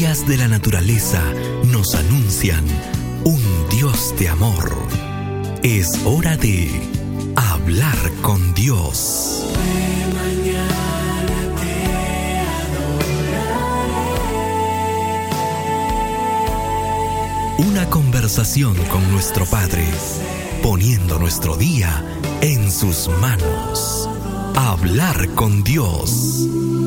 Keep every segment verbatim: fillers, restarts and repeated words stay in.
maravillas de la naturaleza nos anuncian un Dios de amor. Es hora de hablar con Dios. Una conversación con nuestro Padre, poniendo nuestro día en sus manos. Hablar con Dios.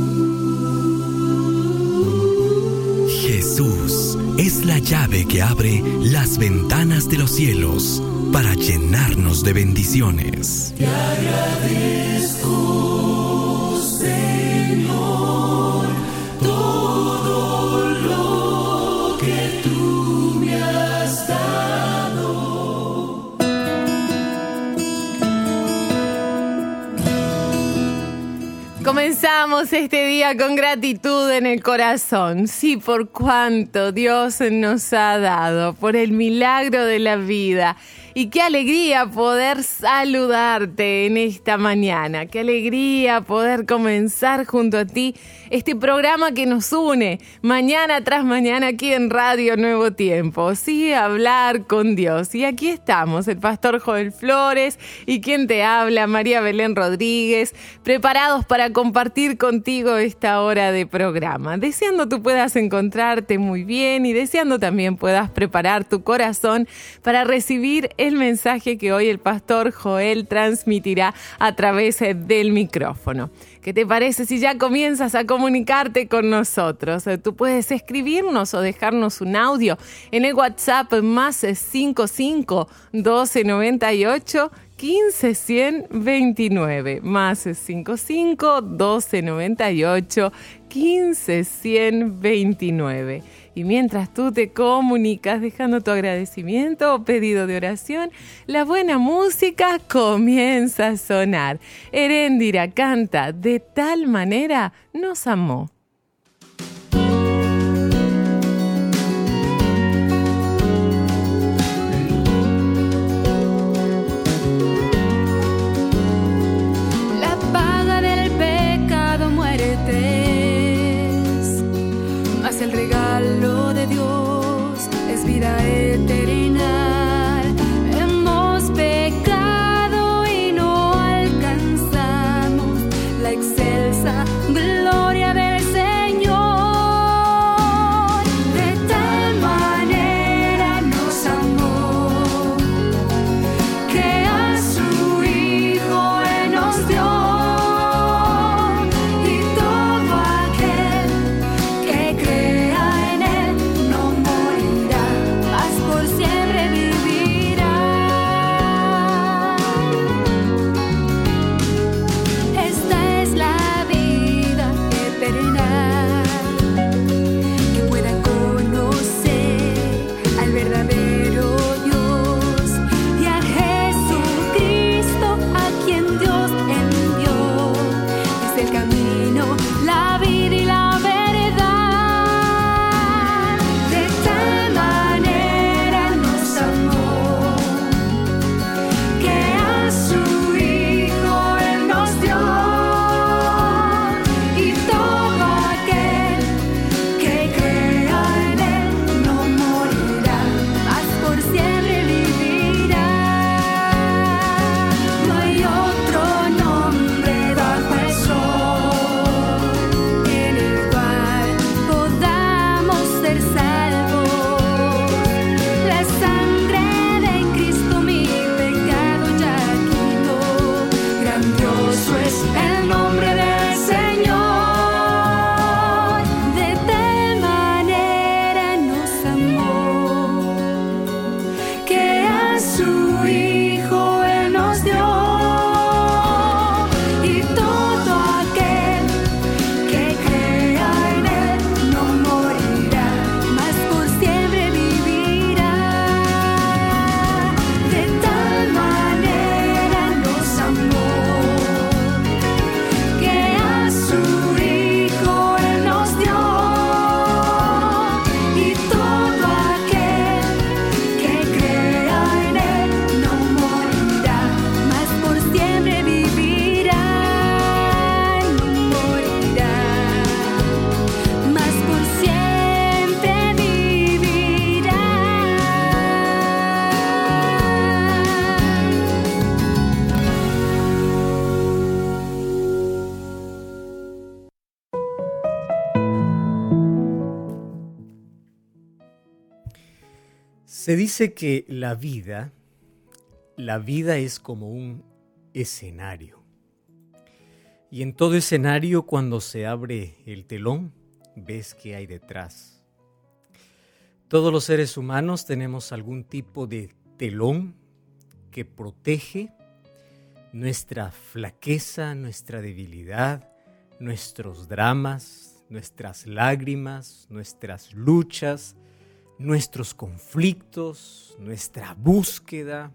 Jesús es la llave que abre las ventanas de los cielos para llenarnos de bendiciones. Te agradezco, Señor, todo lo que tú me has dado. Comenzamos este día con gratitud en el corazón. Sí, por cuanto Dios nos ha dado, por el milagro de la vida. Y qué alegría poder saludarte en esta mañana. Qué alegría poder comenzar junto a ti este programa que nos une mañana tras mañana aquí en Radio Nuevo Tiempo. Sí, hablar con Dios. Y aquí estamos, el pastor Joel Flores y quien te habla, María Belén Rodríguez, preparados para compartir contigo esta hora de programa. Deseando tú puedas encontrarte muy bien y deseando también puedas preparar tu corazón para recibir el mensaje que hoy el pastor Joel transmitirá a través del micrófono. ¿Qué te parece si ya comienzas a comunicarte con nosotros? Tú puedes escribirnos o dejarnos un audio en el WhatsApp más cincuenta y cinco, doce noventa y ocho, quince ciento veintinueve, más cincuenta y cinco, doce noventa y ocho, quince ciento veintinueve. Y mientras tú te comunicas dejando tu agradecimiento o pedido de oración, la buena música comienza a sonar. Heréndira canta De tal manera nos amó. La paga del pecado muerte es, mas el regalo de Dios es vida eterna. Hemos pecado y no alcanzamos la excelsa gloria del Señor. De tal manera nos amó que a su Hijo Él nos dio, y todo aquel que crea en Él no morirá, mas por siempre vivirá. Esta es la vida eterna, Se dice que la vida, la vida es como un escenario. Y en todo escenario, cuando se abre el telón, ves qué hay detrás. Todos los seres humanos tenemos algún tipo de telón que protege nuestra flaqueza, nuestra debilidad, nuestros dramas, nuestras lágrimas, nuestras luchas, nuestros conflictos, nuestra búsqueda.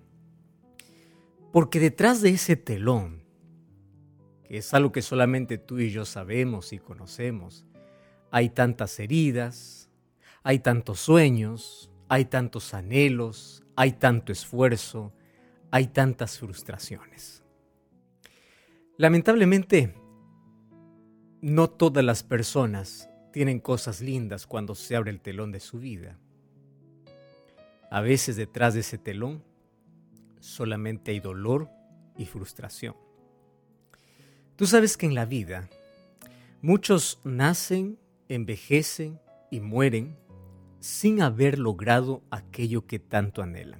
Porque detrás de ese telón, que es algo que solamente tú y yo sabemos y conocemos, hay tantas heridas, hay tantos sueños, hay tantos anhelos, hay tanto esfuerzo, hay tantas frustraciones. Lamentablemente, no todas las personas tienen cosas lindas cuando se abre el telón de su vida. A veces detrás de ese telón solamente hay dolor y frustración. Tú sabes que en la vida muchos nacen, envejecen y mueren sin haber logrado aquello que tanto anhelan.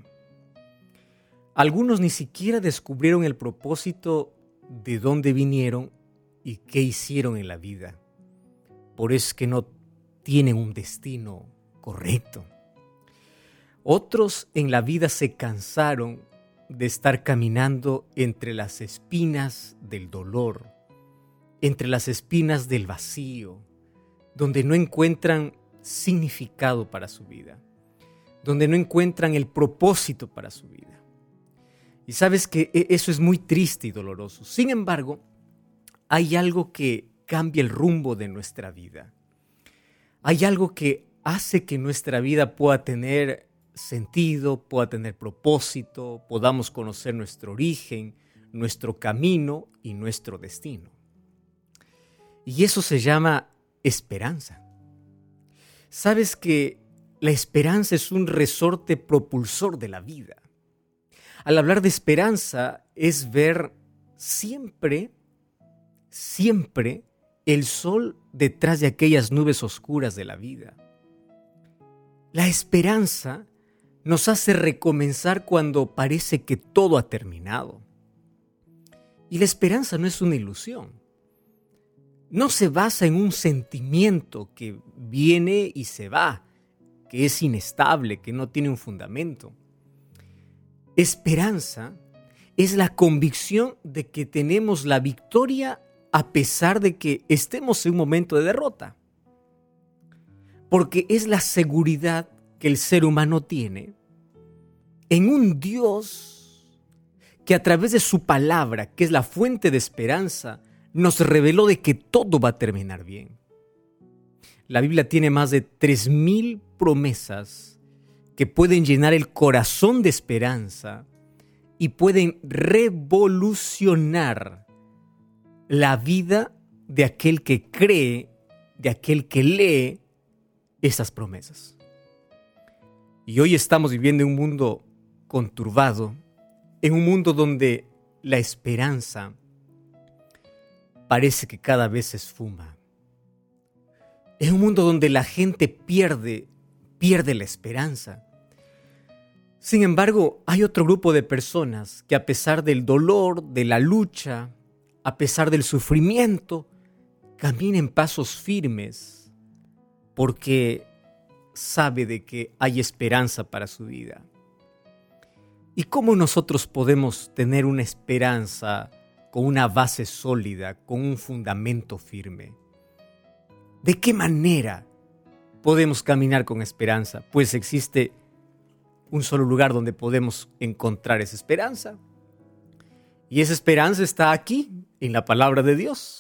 Algunos ni siquiera descubrieron el propósito de dónde vinieron y qué hicieron en la vida. Por eso es que no tienen un destino correcto. Otros en la vida se cansaron de estar caminando entre las espinas del dolor, entre las espinas del vacío, donde no encuentran significado para su vida, donde no encuentran el propósito para su vida. Y sabes que eso es muy triste y doloroso. Sin embargo, hay algo que cambia el rumbo de nuestra vida. Hay algo que hace que nuestra vida pueda tener sentido, pueda tener propósito, podamos conocer nuestro origen, nuestro camino y nuestro destino. Y eso se llama esperanza. Sabes que la esperanza es un resorte propulsor de la vida. Al hablar de esperanza es ver siempre, siempre el sol detrás de aquellas nubes oscuras de la vida. La esperanza nos hace recomenzar cuando parece que todo ha terminado. Y la esperanza no es una ilusión. No se basa en un sentimiento que viene y se va, que es inestable, que no tiene un fundamento. Esperanza es la convicción de que tenemos la victoria a pesar de que estemos en un momento de derrota. Porque es la seguridad que el ser humano tiene en un Dios que a través de su palabra, que es la fuente de esperanza, nos reveló de que todo va a terminar bien. La Biblia tiene más de tres mil promesas que pueden llenar el corazón de esperanza y pueden revolucionar la vida de aquel que cree, de aquel que lee esas promesas. Y hoy estamos viviendo en un mundo conturbado, en un mundo donde la esperanza parece que cada vez se esfuma. Es un mundo donde la gente pierde, pierde la esperanza. Sin embargo, hay otro grupo de personas que a pesar del dolor, de la lucha, a pesar del sufrimiento, caminan pasos firmes porque sabe de que hay esperanza para su vida. ¿Y cómo nosotros podemos tener una esperanza con una base sólida, con un fundamento firme? ¿De qué manera podemos caminar con esperanza? Pues existe un solo lugar donde podemos encontrar esa esperanza. Y esa esperanza está aquí, en la palabra de Dios.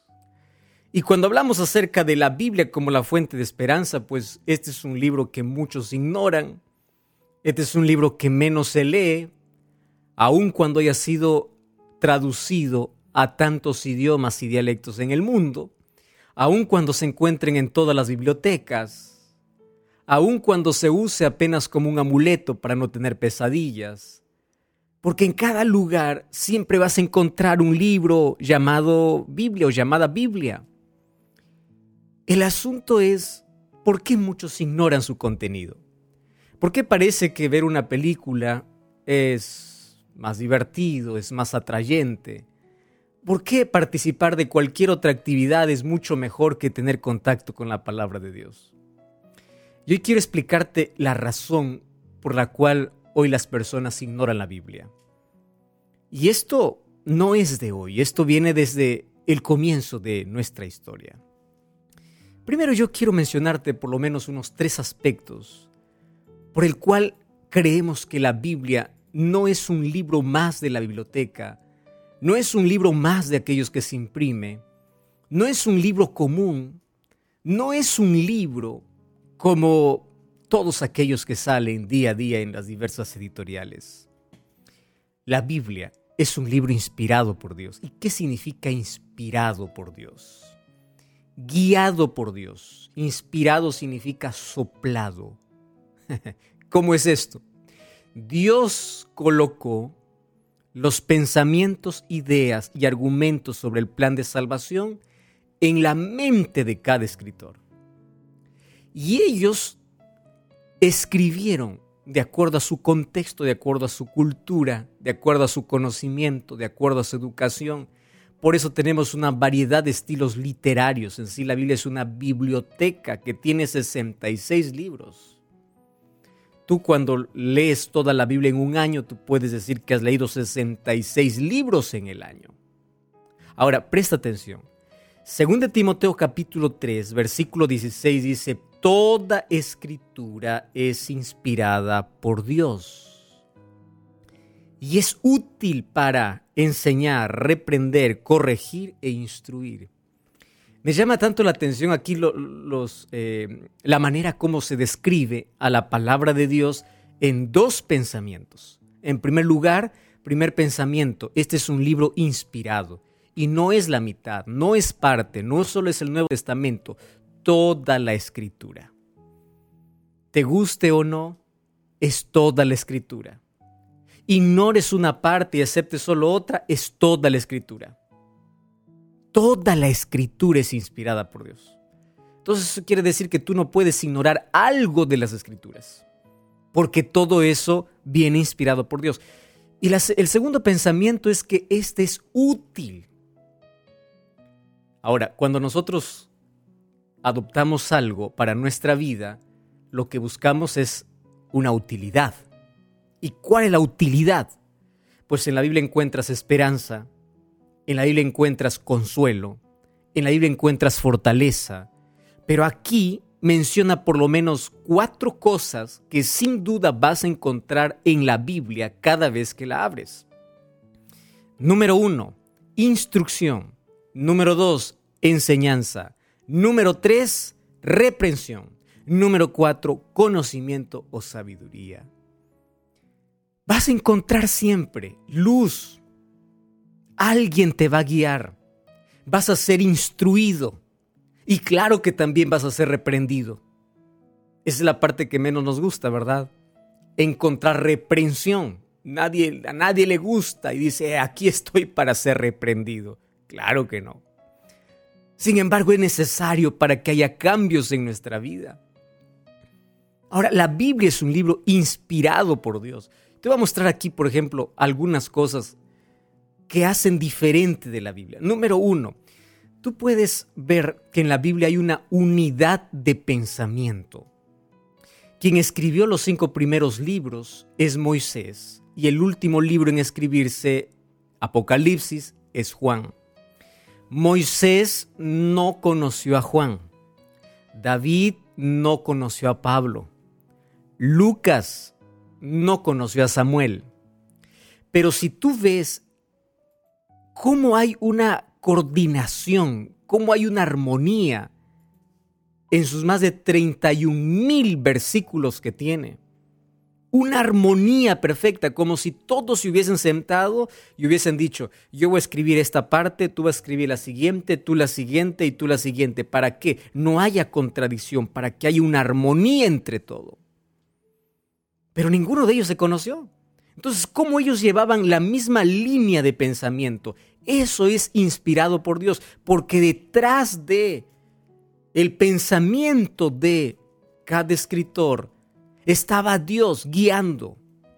Y cuando hablamos acerca de la Biblia como la fuente de esperanza, pues este es un libro que muchos ignoran. Este es un libro que menos se lee, aun cuando haya sido traducido a tantos idiomas y dialectos en el mundo, aun cuando se encuentren en todas las bibliotecas, aun cuando se use apenas como un amuleto para no tener pesadillas. Porque en cada lugar siempre vas a encontrar un libro llamado Biblia o llamada Biblia. El asunto es, ¿por qué muchos ignoran su contenido? ¿Por qué parece que ver una película es más divertido, es más atrayente? ¿Por qué participar de cualquier otra actividad es mucho mejor que tener contacto con la palabra de Dios? Y hoy quiero explicarte la razón por la cual hoy las personas ignoran la Biblia. Y esto no es de hoy, esto viene desde el comienzo de nuestra historia. Primero yo quiero mencionarte por lo menos unos tres aspectos por el cual creemos que la Biblia no es un libro más de la biblioteca, no es un libro más de aquellos que se imprime, no es un libro común, no es un libro como todos aquellos que salen día a día en las diversas editoriales. La Biblia es un libro inspirado por Dios. ¿Y qué significa inspirado por Dios? Guiado por Dios. Inspirado significa soplado. ¿Cómo es esto? Dios colocó los pensamientos, ideas y argumentos sobre el plan de salvación en la mente de cada escritor. Y ellos escribieron de acuerdo a su contexto, de acuerdo a su cultura, de acuerdo a su conocimiento, de acuerdo a su educación. Por eso tenemos una variedad de estilos literarios. En sí, la Biblia es una biblioteca que tiene sesenta y seis libros. Tú cuando lees toda la Biblia en un año, tú puedes decir que has leído sesenta y seis libros en el año. Ahora, presta atención. Según de Timoteo capítulo tres, versículo dieciséis dice: toda escritura es inspirada por Dios y es útil para enseñar, reprender, corregir e instruir. Me llama tanto la atención aquí lo, los, eh, la manera como se describe a la palabra de Dios en dos pensamientos. En primer lugar, primer pensamiento, este es un libro inspirado y no es la mitad, no es parte, no solo es el Nuevo Testamento, toda la Escritura. Te guste o no, es toda la Escritura. Ignores una parte y aceptes solo otra, es toda la Escritura. Toda la Escritura es inspirada por Dios. Entonces eso quiere decir que tú no puedes ignorar algo de las Escrituras, porque todo eso viene inspirado por Dios. Y la, el segundo pensamiento es que este es útil. Ahora, cuando nosotros adoptamos algo para nuestra vida, lo que buscamos es una utilidad. ¿Y cuál es la utilidad? Pues en la Biblia encuentras esperanza, en la Biblia encuentras consuelo, en la Biblia encuentras fortaleza, pero aquí menciona por lo menos cuatro cosas que sin duda vas a encontrar en la Biblia cada vez que la abres. Número uno, instrucción. Número dos, enseñanza. Número tres, reprensión. Número cuatro, conocimiento o sabiduría. Vas a encontrar siempre luz. Alguien te va a guiar. Vas a ser instruido. Y claro que también vas a ser reprendido. Esa es la parte que menos nos gusta, ¿verdad? Encontrar reprensión. Nadie, a nadie le gusta y dice, aquí estoy para ser reprendido. Claro que no. Sin embargo, es necesario para que haya cambios en nuestra vida. Ahora, la Biblia es un libro inspirado por Dios. Te voy a mostrar aquí, por ejemplo, algunas cosas que hacen diferente de la Biblia. Número uno, tú puedes ver que en la Biblia hay una unidad de pensamiento. Quien escribió los cinco primeros libros es Moisés y el último libro en escribirse, Apocalipsis, es Juan. Moisés no conoció a Juan. David no conoció a Pablo. Lucas no conoció a Samuel. Pero si tú ves cómo hay una coordinación, cómo hay una armonía en sus más de treinta y un mil versículos que tiene. Una armonía perfecta, como si todos se hubiesen sentado y hubiesen dicho, yo voy a escribir esta parte, tú vas a escribir la siguiente, tú la siguiente y tú la siguiente. ¿Para qué? No haya contradicción, para que haya una armonía entre todo. Pero ninguno de ellos se conoció. Entonces, ¿cómo ellos llevaban la misma línea de pensamiento? Eso es inspirado por Dios, porque detrás de el pensamiento de cada escritor Estaba Dios guiando,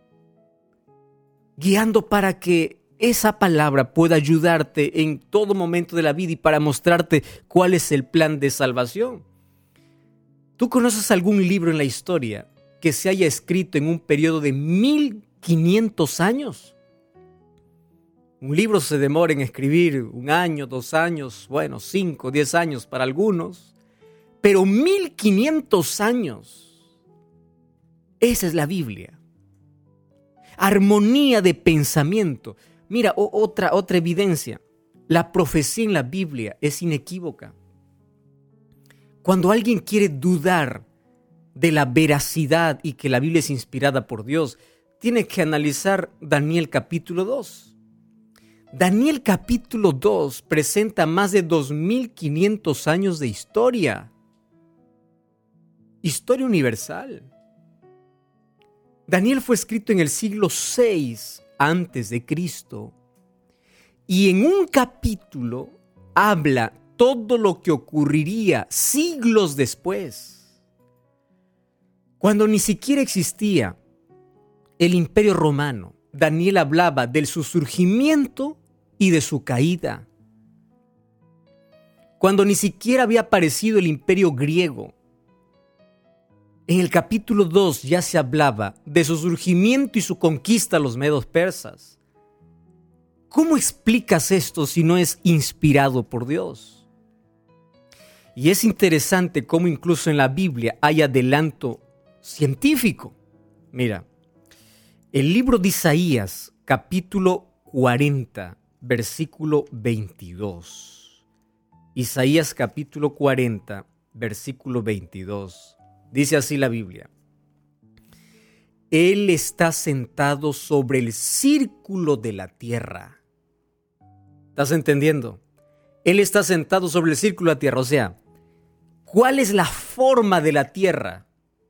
guiando para que esa palabra pueda ayudarte en todo momento de la vida y para mostrarte cuál es el plan de salvación. ¿Tú conoces algún libro en la historia que se haya escrito en un periodo de mil quinientos años? Un libro se demora en escribir un año, dos años, bueno, cinco, diez años para algunos, pero mil quinientos años. Esa es la Biblia. Armonía de pensamiento. Mira, o, otra, otra evidencia. La profecía en la Biblia es inequívoca. Cuando alguien quiere dudar de la veracidad y que la Biblia es inspirada por Dios, tiene que analizar Daniel capítulo dos. Daniel capítulo dos presenta más de dos mil quinientos años de historia. Historia universal. Daniel fue escrito en el siglo seis antes de Cristo y en un capítulo habla todo lo que ocurriría siglos después, cuando ni siquiera existía el Imperio Romano. Daniel hablaba de su surgimiento y de su caída. Cuando ni siquiera había aparecido el Imperio griego, en el capítulo dos ya se hablaba de su surgimiento y su conquista a los medos persas. ¿Cómo explicas esto si no es inspirado por Dios? Y es interesante cómo incluso en la Biblia hay adelanto científico. Mira, el libro de Isaías, capítulo cuarenta, versículo veintidós. Isaías capítulo cuarenta, versículo veintidós. Dice así la Biblia: Él está sentado sobre el círculo de la tierra. ¿Estás entendiendo? Él está sentado sobre el círculo de la tierra. O sea, ¿cuál es la forma de la tierra?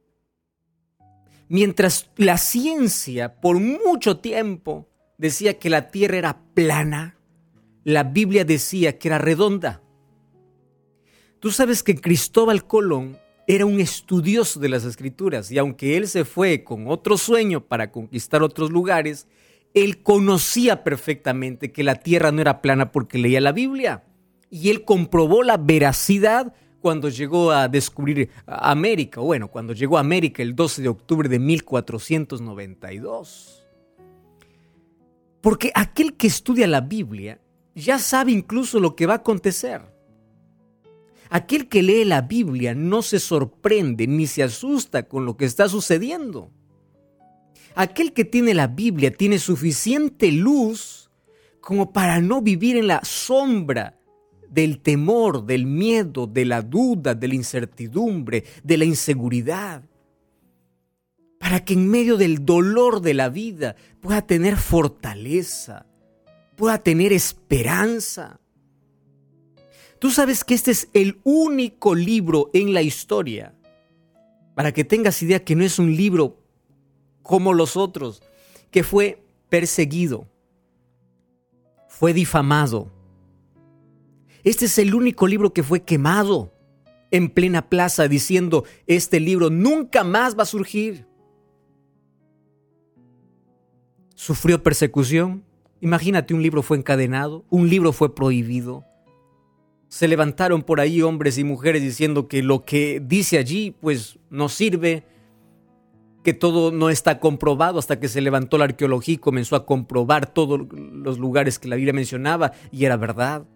Mientras la ciencia por mucho tiempo decía que la tierra era plana, la Biblia decía que era redonda. Tú sabes que Cristóbal Colón era un estudioso de las Escrituras y aunque él se fue con otro sueño para conquistar otros lugares, él conocía perfectamente que la tierra no era plana porque leía la Biblia. Y él comprobó la veracidad cuando llegó a descubrir América. Bueno, cuando llegó a América el doce de octubre de mil cuatrocientos noventa y dos. Porque aquel que estudia la Biblia ya sabe incluso lo que va a acontecer. Aquel que lee la Biblia no se sorprende ni se asusta con lo que está sucediendo. Aquel que tiene la Biblia tiene suficiente luz como para no vivir en la sombra del temor, del miedo, de la duda, de la incertidumbre, de la inseguridad. Para que en medio del dolor de la vida pueda tener fortaleza, pueda tener esperanza. Tú sabes que este es el único libro en la historia, para que tengas idea que no es un libro como los otros, que fue perseguido, fue difamado. Este es el único libro que fue quemado en plena plaza diciendo: este libro nunca más va a surgir. Sufrió persecución. Imagínate, un libro fue encadenado, un libro fue prohibido. Se levantaron por ahí hombres y mujeres diciendo que lo que dice allí pues no sirve, que todo no está comprobado, hasta que se levantó la arqueología y comenzó a comprobar todos los lugares que la Biblia mencionaba y era verdad.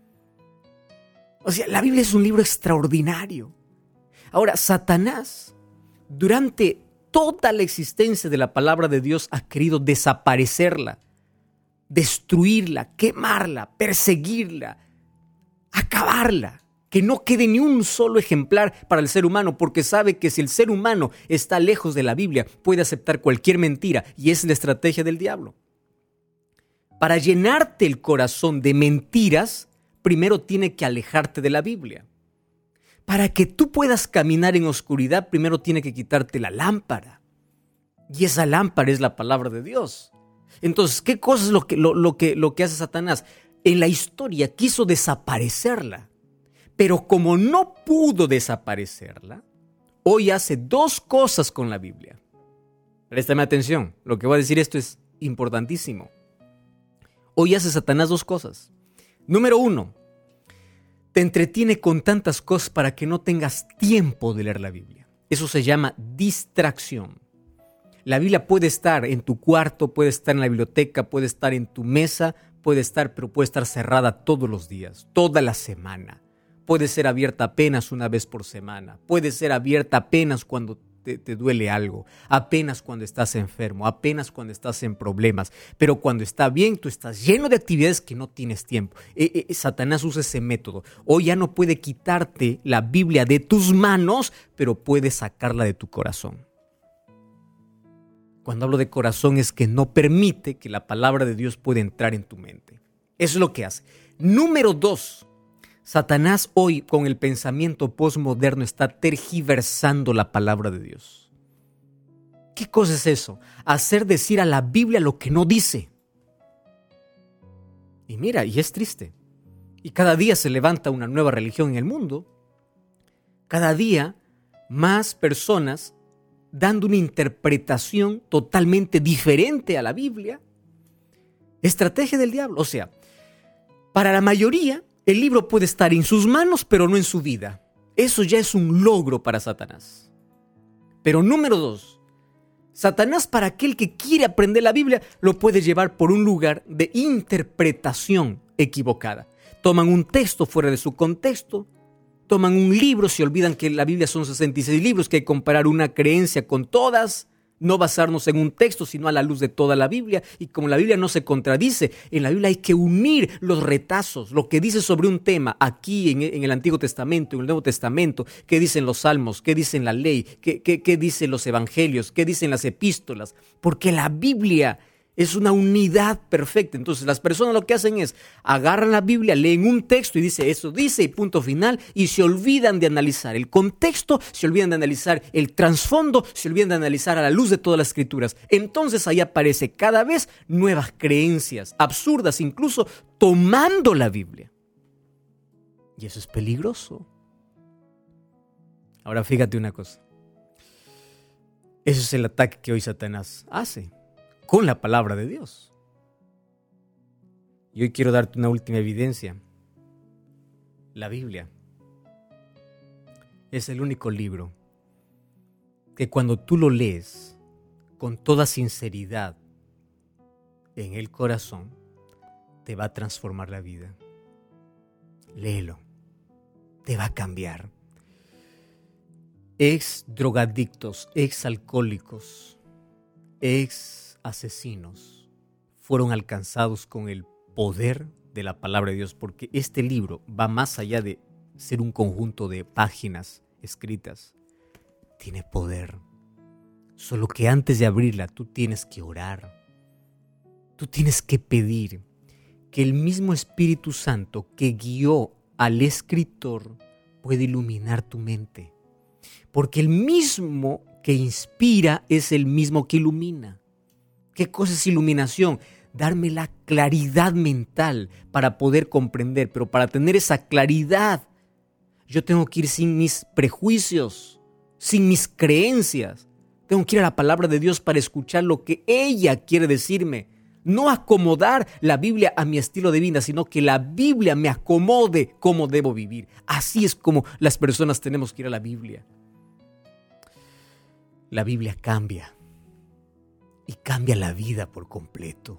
O sea, la Biblia es un libro extraordinario. Ahora, Satanás, durante toda la existencia de la palabra de Dios, ha querido desaparecerla, destruirla, quemarla, perseguirla, acabarla, que no quede ni un solo ejemplar para el ser humano, porque sabe que si el ser humano está lejos de la Biblia, puede aceptar cualquier mentira, y es la estrategia del diablo. Para llenarte el corazón de mentiras, primero tiene que alejarte de la Biblia. Para que tú puedas caminar en oscuridad, primero tiene que quitarte la lámpara. Y esa lámpara es la palabra de Dios. Entonces, ¿qué cosa es lo que, lo, lo que, lo que hace Satanás? En la historia quiso desaparecerla, pero como no pudo desaparecerla, hoy hace dos cosas con la Biblia. Préstame atención, lo que voy a decir esto es importantísimo. Hoy hace Satanás dos cosas. Número uno, te entretiene con tantas cosas para que no tengas tiempo de leer la Biblia. Eso se llama distracción. La Biblia puede estar en tu cuarto, puede estar en la biblioteca, puede estar en tu mesa, puede estar, pero puede estar cerrada todos los días, toda la semana. Puede ser abierta apenas una vez por semana. Puede ser abierta apenas cuando te, te duele algo, apenas cuando estás enfermo, apenas cuando estás en problemas. Pero cuando está bien, tú estás lleno de actividades que no tienes tiempo. Eh, eh, Satanás usa ese método. Hoy ya no puede quitarte la Biblia de tus manos, pero puede sacarla de tu corazón. Cuando hablo de corazón es que no permite que la palabra de Dios pueda entrar en tu mente. Eso es lo que hace. Número dos, Satanás hoy con el pensamiento postmoderno está tergiversando la palabra de Dios. ¿Qué cosa es eso? Hacer decir a la Biblia lo que no dice. Y mira, y es triste. Y cada día se levanta una nueva religión en el mundo. Cada día más personas dando una interpretación totalmente diferente a la Biblia. Estrategia del diablo. O sea, para la mayoría, el libro puede estar en sus manos, pero no en su vida. Eso ya es un logro para Satanás. Pero número dos, Satanás, para aquel que quiere aprender la Biblia, lo puede llevar por un lugar de interpretación equivocada. Toman un texto fuera de su contexto, toman un libro, se olvidan que la Biblia son sesenta y seis libros, que hay que comparar una creencia con todas, no basarnos en un texto, sino a la luz de toda la Biblia. Y como la Biblia no se contradice, en la Biblia hay que unir los retazos, lo que dice sobre un tema aquí en, en el Antiguo Testamento, en el Nuevo Testamento, qué dicen los Salmos, qué dicen la ley, qué, qué, qué dicen los Evangelios, qué dicen las epístolas, porque la Biblia es una unidad perfecta. Entonces las personas lo que hacen es agarran la Biblia, leen un texto y dice eso dice y punto final, y se olvidan de analizar el contexto, se olvidan de analizar el trasfondo, se olvidan de analizar a la luz de todas las escrituras. Entonces ahí aparece cada vez nuevas creencias, absurdas incluso, tomando la Biblia. Y eso es peligroso. Ahora fíjate una cosa. Ese es el ataque que hoy Satanás hace con la palabra de Dios. Y hoy quiero darte una última evidencia. La Biblia es el único libro que cuando tú lo lees con toda sinceridad en el corazón, te va a transformar la vida. Léelo, te va a cambiar. Ex drogadictos, ex alcohólicos, ex asesinos fueron alcanzados con el poder de la palabra de Dios, porque este libro va más allá de ser un conjunto de páginas escritas. Tiene poder. Solo que antes de abrirla tú tienes que orar. Tú tienes que pedir que el mismo Espíritu Santo que guió al escritor pueda iluminar tu mente. Porque el mismo que inspira es el mismo que ilumina. ¿Qué cosa es iluminación? Darme la claridad mental para poder comprender, pero para tener esa claridad, yo tengo que ir sin mis prejuicios, sin mis creencias. Tengo que ir a la palabra de Dios para escuchar lo que ella quiere decirme. No acomodar la Biblia a mi estilo de vida, sino que la Biblia me acomode cómo debo vivir. Así es como las personas tenemos que ir a la Biblia. La Biblia cambia. Y cambia la vida por completo.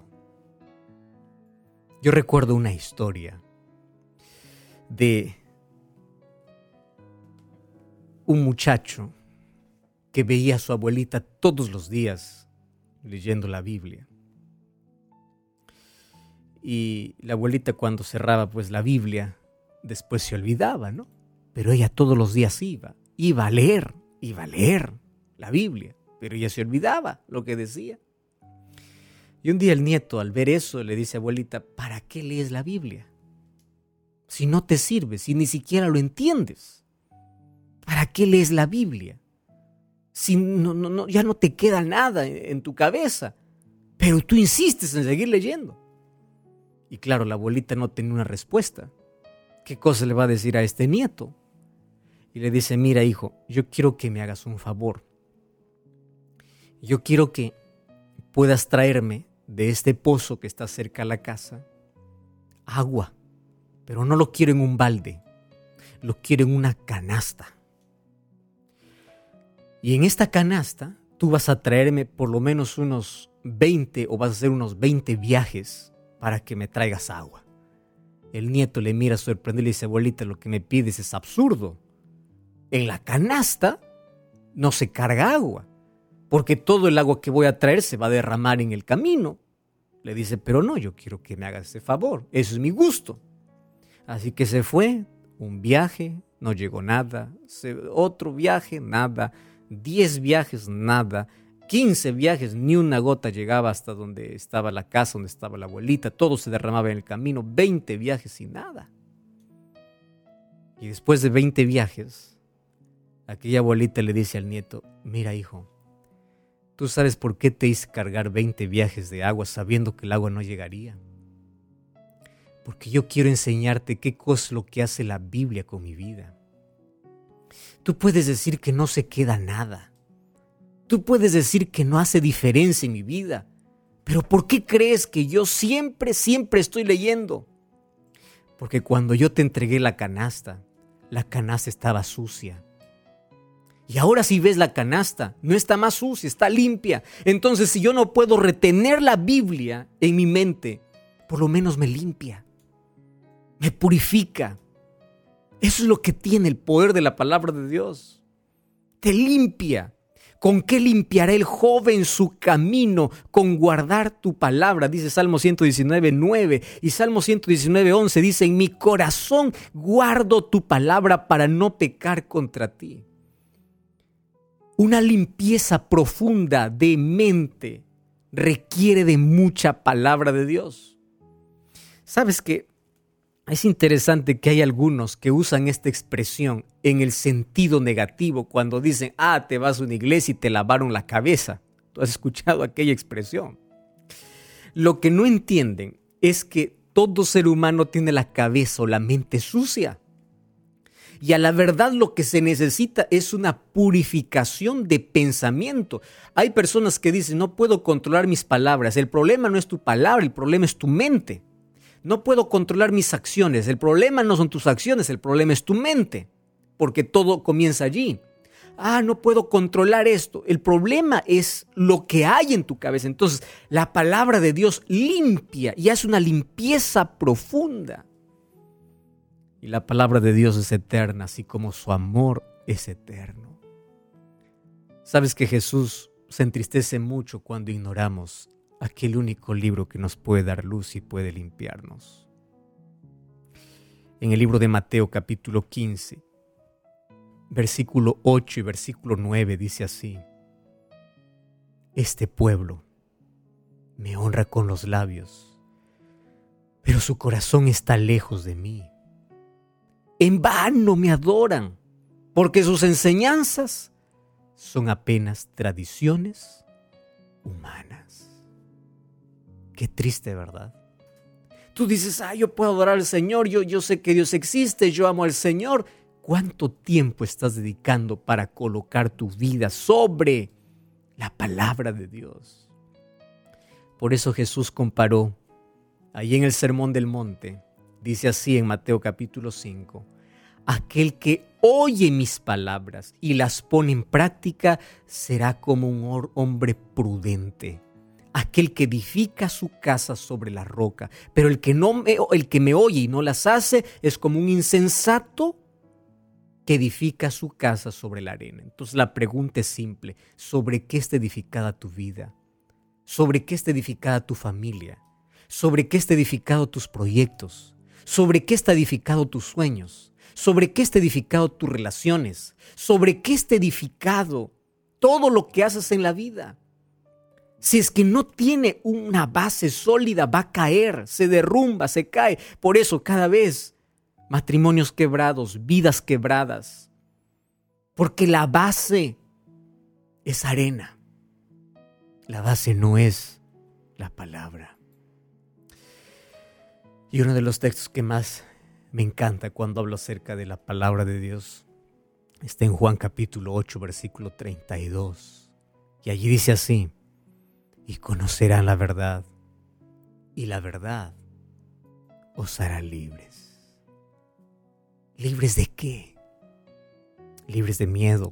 Yo recuerdo una historia de un muchacho que veía a su abuelita todos los días leyendo la Biblia. Y la abuelita cuando cerraba pues la Biblia, después se olvidaba, ¿no? Pero ella todos los días iba, iba a leer, iba a leer la Biblia. Pero ella se olvidaba lo que decía. Y un día el nieto, al ver eso, le dice: abuelita, ¿para qué lees la Biblia? Si no te sirve, si ni siquiera lo entiendes. ¿Para qué lees la Biblia? Si no, no, no, ya no te queda nada en, en tu cabeza. Pero tú insistes en seguir leyendo. Y claro, la abuelita no tenía una respuesta. ¿Qué cosa le va a decir a este nieto? y le dice, mira hijo, yo quiero que me hagas un favor. Yo quiero que puedas traerme de este pozo que está cerca a la casa agua, pero no lo quiero en un balde, lo quiero en una canasta. Y en esta canasta tú vas a traerme por lo menos unos veinte o vas a hacer unos veinte viajes para que me traigas agua. El nieto le mira sorprendido y le dice, abuelita, lo que me pides es absurdo. En la canasta no se carga agua, porque todo el agua que voy a traer se va a derramar en el camino. Le dice, pero no, yo quiero que me hagas ese favor, eso es mi gusto. Así que se fue, un viaje, no llegó nada, se, otro viaje, nada, diez viajes, nada, quince viajes, ni una gota llegaba hasta donde estaba la casa, donde estaba la abuelita, todo se derramaba en el camino, veinte viajes y nada. Y después de veinte viajes, aquella abuelita le dice al nieto, mira hijo, ¿tú sabes por qué te hice cargar veinte viajes de agua sabiendo que el agua no llegaría? Porque yo quiero enseñarte qué cosa es lo que hace la Biblia con mi vida. Tú puedes decir que no se queda nada. Tú puedes decir que no hace diferencia en mi vida. Pero ¿por qué crees que yo siempre, siempre estoy leyendo? Porque cuando yo te entregué la canasta, la canasta estaba sucia. Y ahora si ves la canasta, no está más sucia, está limpia. Entonces si yo no puedo retener la Biblia en mi mente, por lo menos me limpia, me purifica. Eso es lo que tiene el poder de la palabra de Dios. Te limpia. ¿Con qué limpiará el joven su camino? Con guardar tu palabra, dice Salmo ciento diecinueve, nueve. Y Salmo ciento diecinueve, once dice, en mi corazón guardo tu palabra para no pecar contra ti. Una limpieza profunda de mente requiere de mucha palabra de Dios. ¿Sabes qué? Es interesante que hay algunos que usan esta expresión en el sentido negativo cuando dicen, ah, te vas a una iglesia y te lavaron la cabeza. ¿Tú has escuchado aquella expresión? Lo que no entienden es que todo ser humano tiene la cabeza o la mente sucia. Y a la verdad lo que se necesita es una purificación de pensamiento. Hay personas que dicen, no puedo controlar mis palabras. El problema no es tu palabra, el problema es tu mente. No puedo controlar mis acciones. El problema no son tus acciones, el problema es tu mente. Porque todo comienza allí. Ah, no puedo controlar esto. El problema es lo que hay en tu cabeza. Entonces, la palabra de Dios limpia y hace una limpieza profunda. Y la palabra de Dios es eterna, así como su amor es eterno. ¿Sabes que Jesús se entristece mucho cuando ignoramos aquel único libro que nos puede dar luz y puede limpiarnos? En el libro de Mateo capítulo quince, versículo ocho y versículo nueve dice así: este pueblo me honra con los labios, pero su corazón está lejos de mí. En vano me adoran, porque sus enseñanzas son apenas tradiciones humanas. Qué triste, ¿verdad? Tú dices, ah, yo puedo adorar al Señor, yo, yo sé que Dios existe, yo amo al Señor. ¿Cuánto tiempo estás dedicando para colocar tu vida sobre la palabra de Dios? Por eso Jesús comparó, ahí en el Sermón del Monte, dice así en Mateo capítulo cinco, aquel que oye mis palabras y las pone en práctica será como un hombre prudente, aquel que edifica su casa sobre la roca. Pero el que, no me, el que me oye y no las hace es como un insensato que edifica su casa sobre la arena. Entonces la pregunta es simple: ¿sobre qué está edificada tu vida? ¿Sobre qué está edificada tu familia? ¿Sobre qué está edificado tus proyectos? ¿Sobre qué está edificado tus sueños? ¿Sobre qué está edificado tus relaciones? ¿Sobre qué está edificado todo lo que haces en la vida? Si es que no tiene una base sólida, va a caer, se derrumba, se cae. Por eso cada vez matrimonios quebrados, vidas quebradas. Porque la base es arena. La base no es la palabra. Y uno de los textos que más me encanta cuando hablo acerca de la palabra de Dios Está en Juan capítulo ocho, versículo treinta y dos. Y allí dice así: y conocerán la verdad, y la verdad os hará libres. ¿Libres de qué? Libres de miedo,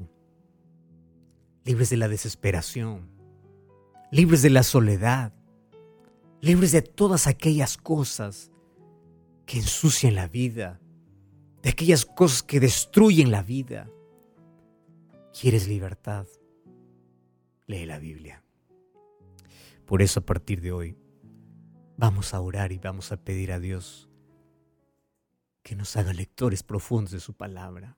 libres de la desesperación, libres de la soledad, libres de todas aquellas cosas que ensucian la vida, de aquellas cosas que destruyen la vida. ¿Quieres libertad? Lee la Biblia. Por eso, a partir de hoy, vamos a orar y vamos a pedir a Dios que nos haga lectores profundos de su palabra.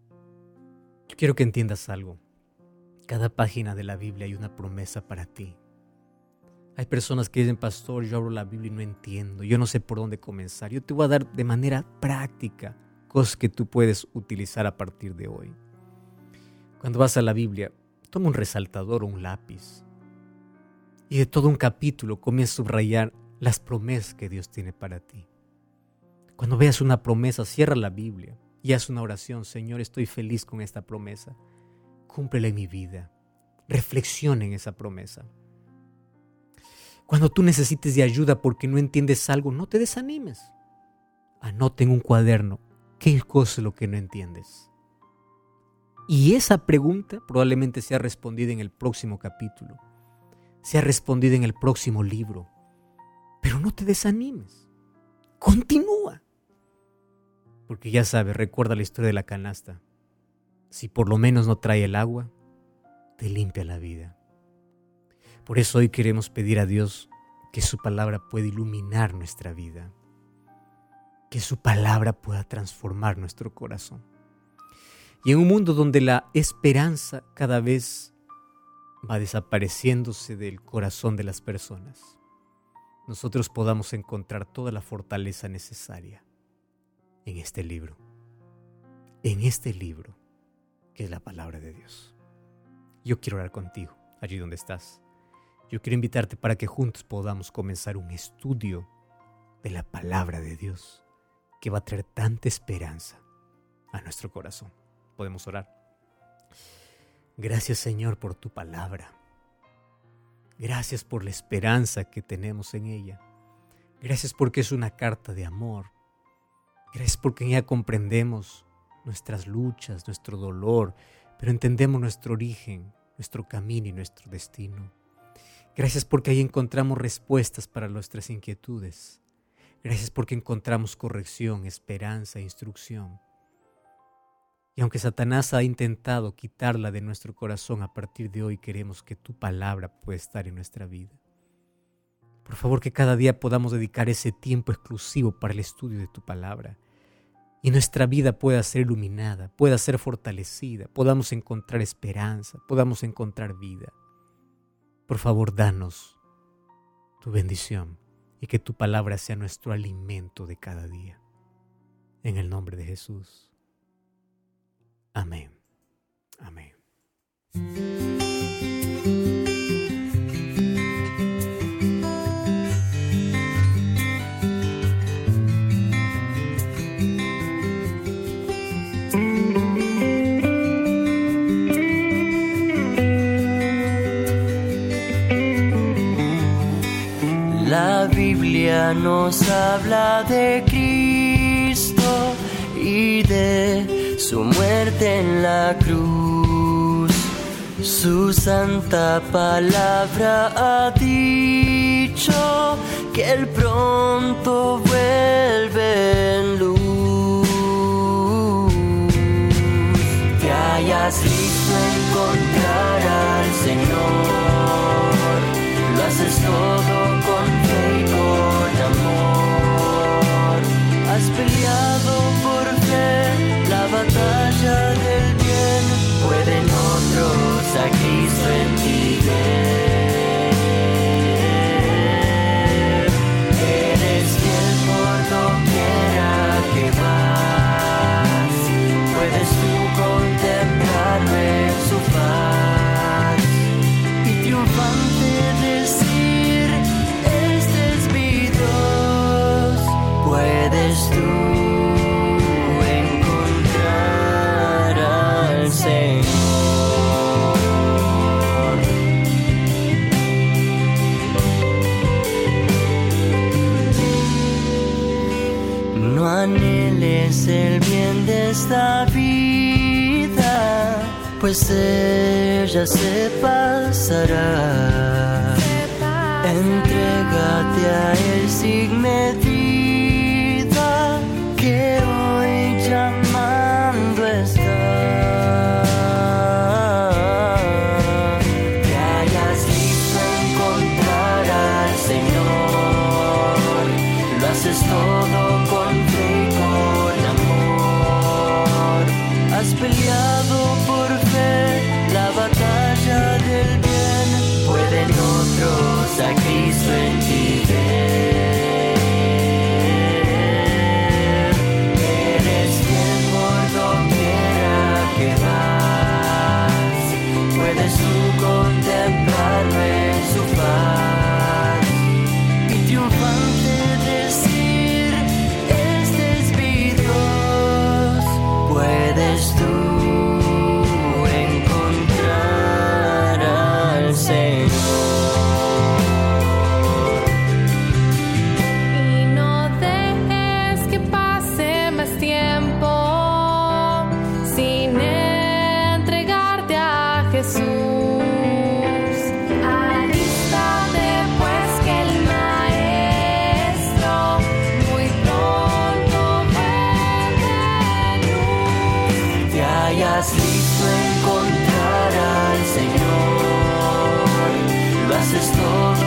Yo quiero que entiendas algo. Cada página de la Biblia hay una promesa para ti. Hay personas que dicen: pastor, yo abro la Biblia y no entiendo, yo no sé por dónde comenzar. Yo te voy a dar de manera práctica cosas que tú puedes utilizar a partir de hoy. Cuando vas a la Biblia, toma un resaltador o un lápiz y de todo un capítulo comienza a subrayar las promesas que Dios tiene para ti. Cuando veas una promesa, cierra la Biblia y haz una oración: Señor, estoy feliz con esta promesa, cúmplela en mi vida. Reflexiona en esa promesa. Cuando tú necesites de ayuda porque no entiendes algo, no te desanimes. Anota en un cuaderno qué cosa es lo que no entiendes. Y esa pregunta probablemente sea respondida en el próximo capítulo, sea respondida en el próximo libro. Pero no te desanimes. Continúa. Porque ya sabes, recuerda la historia de la canasta. Si por lo menos no trae el agua, te limpia la vida. Por eso hoy queremos pedir a Dios que su palabra pueda iluminar nuestra vida, que su palabra pueda transformar nuestro corazón. Y en un mundo donde la esperanza cada vez va desapareciéndose del corazón de las personas, nosotros podamos encontrar toda la fortaleza necesaria en este libro, en este libro que es la palabra de Dios. Yo quiero orar contigo, allí donde estás. Yo quiero invitarte para que juntos podamos comenzar un estudio de la palabra de Dios que va a traer tanta esperanza a nuestro corazón. Podemos orar. Gracias, Señor, por tu palabra. Gracias por la esperanza que tenemos en ella. Gracias porque es una carta de amor. Gracias porque en ella comprendemos nuestras luchas, nuestro dolor, pero entendemos nuestro origen, nuestro camino y nuestro destino. Gracias porque ahí encontramos respuestas para nuestras inquietudes. Gracias porque encontramos corrección, esperanza e instrucción. Y aunque Satanás ha intentado quitarla de nuestro corazón, a partir de hoy queremos que tu palabra pueda estar en nuestra vida. Por favor, que cada día podamos dedicar ese tiempo exclusivo para el estudio de tu palabra. Y nuestra vida pueda ser iluminada, pueda ser fortalecida, podamos encontrar esperanza, podamos encontrar vida. Por favor, danos tu bendición y que tu palabra sea nuestro alimento de cada día. En el nombre de Jesús. Amén. Amén. La Biblia nos habla de Cristo y de su muerte en la cruz. Su santa palabra ha dicho que Él pronto vuelve en luz. Te hayas listo a encontrar al Señor, lo haces todo con fe y con amor. Has peleado por fe la batalla del bien, pueden otros a Cristo en ti ver. Eres fiel por doquiera que vas, puedes tú contemplarlo en su faz y triunfante decir: pues ella se pasará. Entrégate a él sin medida, que hoy llamando está. Que hayas listo encontrar al Señor, lo haces todo con fe y con amor. Has peleado por fe la batalla del bien, pueden otros a Cristo en ti ver. Eres fiel por doquiera que vas, puedes tú contemplarlo en su faz y triunfante decir: este es mi Dios. Puedes tú encontrar al Señor. Listo encontrar al Señor, lo haces todo